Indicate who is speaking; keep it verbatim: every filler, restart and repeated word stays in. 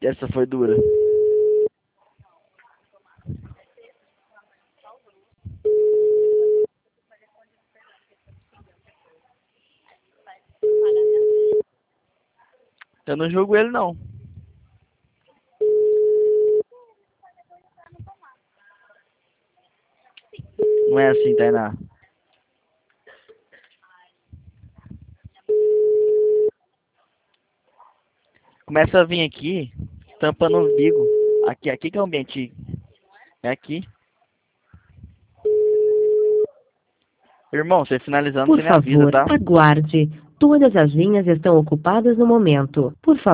Speaker 1: Essa foi dura. Eu não julgo ele, não. Não é assim, Tainá. Começa a vir aqui, tampando o umbigo. Aqui, aqui que é o ambiente. É aqui. Irmão, você finalizando,
Speaker 2: Por
Speaker 1: você me avisa,
Speaker 2: favor,
Speaker 1: tá?
Speaker 2: aguarde. Todas as linhas estão ocupadas no momento. Por favor.